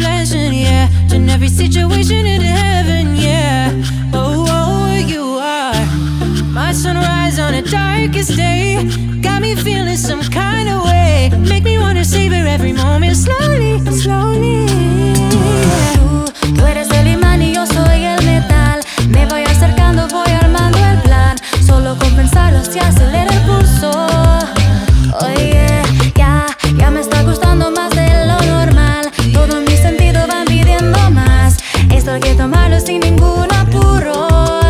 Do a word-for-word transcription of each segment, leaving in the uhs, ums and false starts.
blessing, yeah. Turn every situation into heaven, yeah. Oh, oh, you are my sunrise on a darkest day. Got me feeling some kind of way. Make me wanna savor every moment slowly, slowly. Tú, tú eres el imán y yo soy el metal. Me voy acercando, voy armando el plan. Solo con pensarlo se acelera el pulso. Oye, ya, ya me está gustando más de lo normal. Todos mis sentidos van pidiendo más. Esto hay que tomarlo sin ningún apuro.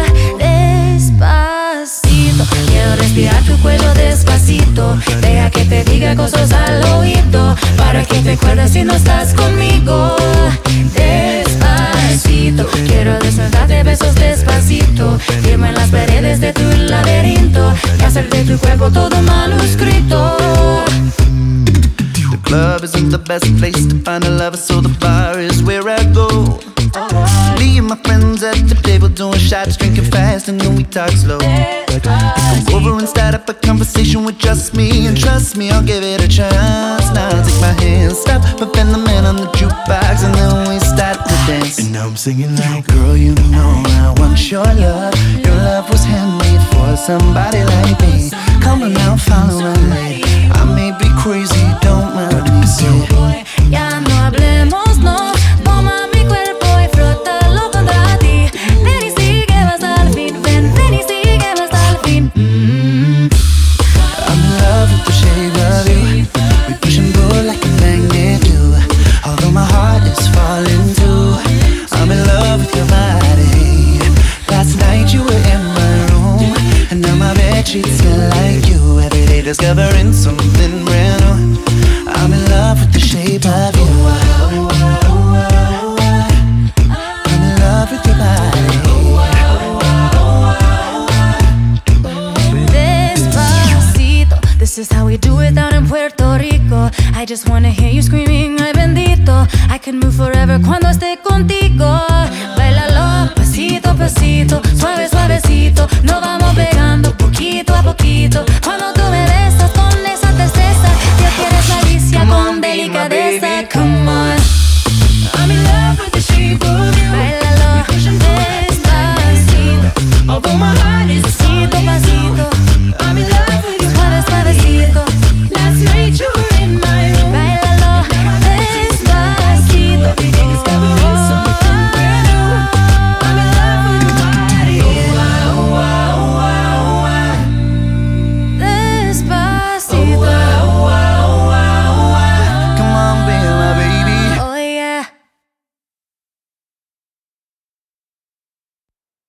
Despacito, quiero respirar tu cuello despacito. Deja que te diga cosas al oído, para que te acuerdes si no estás conmigo. Despacito, quiero desnudarte besos despacito. Firma en las paredes de tu laberinto y hacer de tu cuerpo todo manuscrito. The club isn't the best place to find a lover, so the bar is where I go. Me and my friends at the table doing shots, drinking fast, and then we talk slow. Come over and start up a conversation with just me, and trust me, I'll give it a chance. Now take my hand, stop, but then the man on the jukebox, and then we start to dance. And now I'm singing like, girl, you know I want your love. Your love was handmade for somebody like me. Come on now, follow my lead. I may be crazy, don't mind me, say. Ya no hablemos, no. Toma mi cuerpo y frótalo contra ti. Ven y sigue hasta el fin. Ven, ven y sigue hasta el fin. Mm-hmm. I'm in love with the shape of you. We push and pull like a magnet do. Although my heart is falling too. I'm in love with your body. Last night you were in my room, and now my bedsheets smell like you. Every day discovering something brand new. I'm in love with the shape of you. I'm in love with your body. Despacito, this is how we do it down in Puerto Rico. I just wanna hear you screaming, ay bendito. I can move forever cuando esté contigo. Bailalo pasito a pasito, suave suavecito. Nos vamos pegando poquito a poquito. Cuando